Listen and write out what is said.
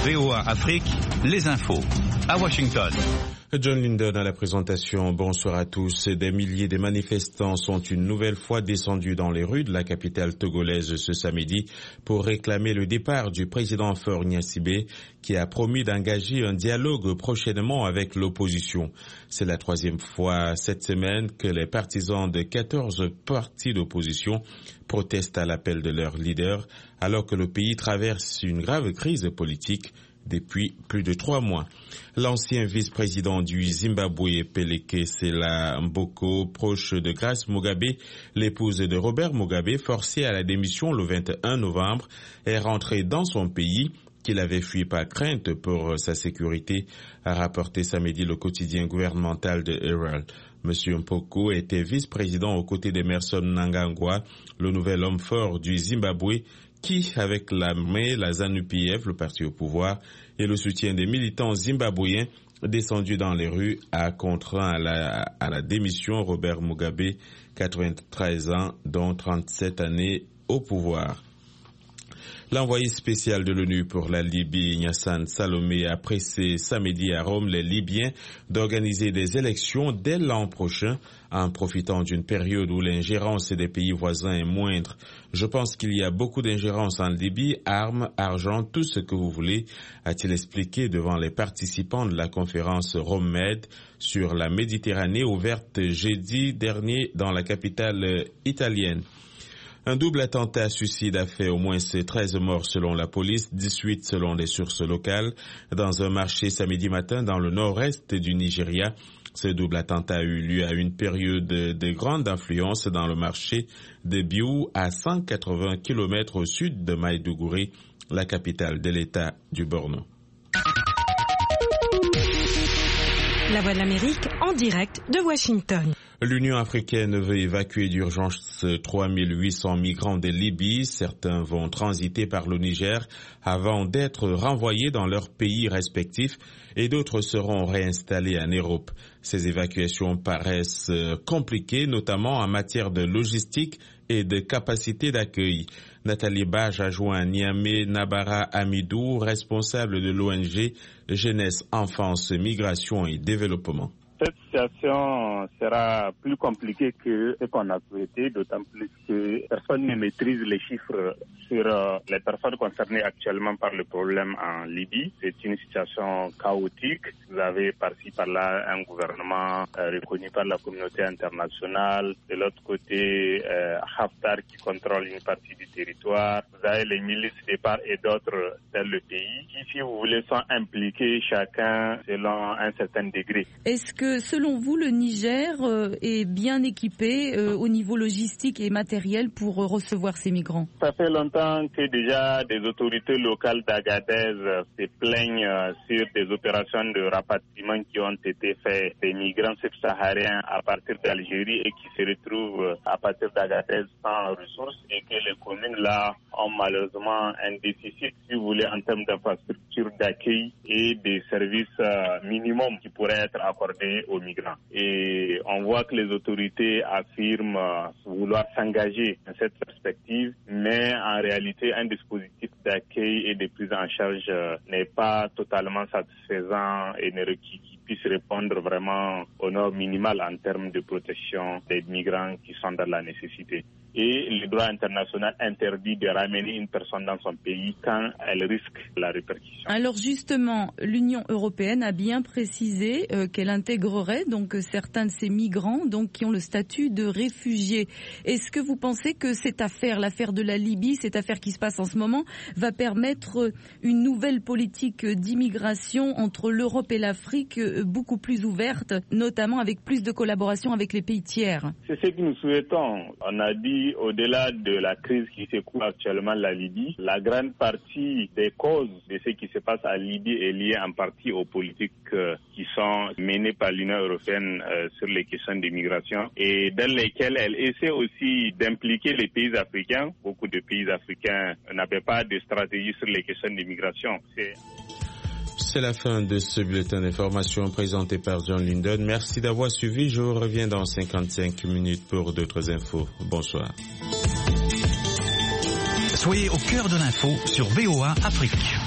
VOA Afrique, les infos. À Washington. John Linden à la présentation. Bonsoir à tous. Des milliers de manifestants sont une nouvelle fois descendus dans les rues de la capitale togolaise ce samedi pour réclamer le départ du président Faure Gnassingbé qui a promis d'engager un dialogue prochainement avec l'opposition. C'est la troisième fois cette semaine que les partisans de 14 partis d'opposition protestent à l'appel de leur leader alors que le pays traverse une grave crise politique depuis plus de 3 mois. L'ancien vice-président du Zimbabwe, Peleke Sela Mboko, proche de Grace Mugabe, l'épouse de Robert Mugabe, forcée à la démission le 21 novembre, est rentré dans son pays qu'il avait fui par crainte pour sa sécurité, a rapporté samedi le quotidien gouvernemental de Herald. Monsieur Mpoko était vice-président aux côtés d'Emerson Mnangagwa, le nouvel homme fort du Zimbabwe, qui, avec l'armée, la ZANU-PF, le parti au pouvoir, et le soutien des militants zimbabwéens descendus dans les rues, a contraint à la démission Robert Mugabe, 93 ans, dont 37 années au pouvoir. L'envoyé spécial de l'ONU pour la Libye, Gnassan Salomé, a pressé samedi à Rome les Libyens d'organiser des élections dès l'an prochain en profitant d'une période où l'ingérence des pays voisins est moindre. Je pense qu'il y a beaucoup d'ingérence en Libye, armes, argent, tout ce que vous voulez, a-t-il expliqué devant les participants de la conférence Rome-Med sur la Méditerranée ouverte jeudi dernier dans la capitale italienne. Un double attentat suicide a fait au moins 13 morts selon la police, 18 selon des sources locales, dans un marché samedi matin dans le nord-est du Nigeria. Ce double attentat a eu lieu à une période de grande influence dans le marché de Biou, à 180 km au sud de Maïdougouri, la capitale de l'État du Borno. La Voix de l'Amérique en direct de Washington. L'Union africaine veut évacuer d'urgence 3800 migrants de Libye. Certains vont transiter par le Niger avant d'être renvoyés dans leurs pays respectifs et d'autres seront réinstallés en Europe. Ces évacuations paraissent compliquées, notamment en matière de logistique et de capacité d'accueil. Nathalie Bage a joint Niamey Nabara Amidou, responsable de l'ONG Jeunesse, Enfance, Migration et Développement. Cette situation sera plus compliquée que ce qu'on a souhaité, d'autant plus que personne ne maîtrise les chiffres sur les personnes concernées actuellement par le problème en Libye. C'est une situation chaotique. Vous avez par-ci par-là un gouvernement reconnu par la communauté internationale. De l'autre côté, Haftar qui contrôle une partie du territoire. Vous avez les milices de part et d'autre dans le pays qui, si vous voulez, sont impliqués chacun selon un certain degré. Est-ce que, selon vous, le Niger est bien équipé au niveau logistique et matériel pour recevoir ces migrants? Ça fait longtemps que déjà des autorités locales d'Agadez se plaignent sur des opérations de rapatriement qui ont été faites des migrants subsahariens à partir d'Algérie et qui se retrouvent à partir d'Agadez sans ressources et que les communes là ont malheureusement un déficit, si vous voulez, en termes d'infrastructures d'accueil et des services minimums qui pourraient être accordés aux migrants. Et on voit que les autorités affirment vouloir s'engager dans cette perspective, mais en réalité, un dispositif d'accueil et de prise en charge n'est pas totalement satisfaisant et qui puisse répondre vraiment aux normes minimales en termes de protection des migrants qui sont dans la nécessité. Et le droit international interdit de ramener une personne dans son pays quand elle risque la répercussion. Alors justement, l'Union européenne a bien précisé qu'elle intégrerait donc certains de ces migrants donc qui ont le statut de réfugiés. Est-ce que vous pensez que cette affaire, l'affaire de la Libye, cette affaire qui se passe en ce moment, va permettre une nouvelle politique d'immigration entre l'Europe et l'Afrique beaucoup plus ouverte, notamment avec plus de collaboration avec les pays tiers? C'est ce que nous souhaitons. On a dit, au-delà de la crise qui secoue actuellement la Libye, la grande partie des causes de ce qui se passe à Libye est liée en partie aux politiques qui sont menées par l'Union européenne sur les questions d'immigration et dans lesquelles elle essaie aussi d'impliquer les pays africains. Beaucoup de pays africains n'avaient pas de stratégie sur les questions d'immigration. C'est la fin de ce bulletin d'information présenté par John Linden. Merci d'avoir suivi. Je vous reviens dans 55 minutes pour d'autres infos. Bonsoir. Soyez au cœur de l'info sur VOA Afrique.